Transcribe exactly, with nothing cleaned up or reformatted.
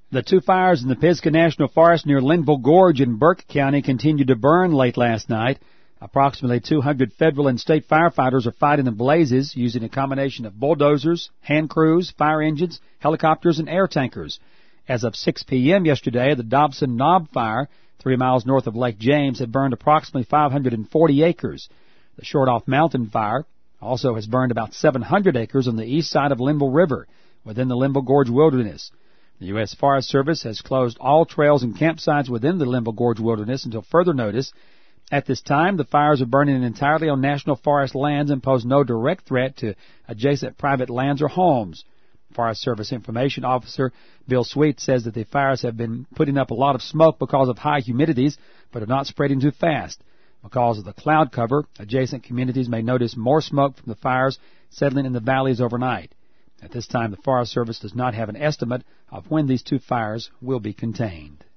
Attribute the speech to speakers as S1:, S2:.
S1: The two fires in the Pisgah National Forest near Linville Gorge in Burke County continued to burn late last night. Approximately two hundred federal and state firefighters are fighting the blazes using a combination of bulldozers, hand crews, fire engines, helicopters, and air tankers. As of six p.m. yesterday, the Dobson Knob Fire, three miles north of Lake James, had burned approximately five hundred forty acres. The Short-Off Mountain Fire also has burned about seven hundred acres on the east side of Linville River within the Linville Gorge Wilderness. The U S Forest Service has closed all trails and campsites within the Linville Gorge Wilderness until further notice. At this time, the fires are burning entirely on national forest lands and pose no direct threat to adjacent private lands or homes. Forest Service Information Officer Bill Sweet says that the fires have been putting up a lot of smoke because of high humidities, but are not spreading too fast. Because of the cloud cover, adjacent communities may notice more smoke from the fires settling in the valleys overnight. At this time, the Forest Service does not have an estimate of when these two fires will be contained.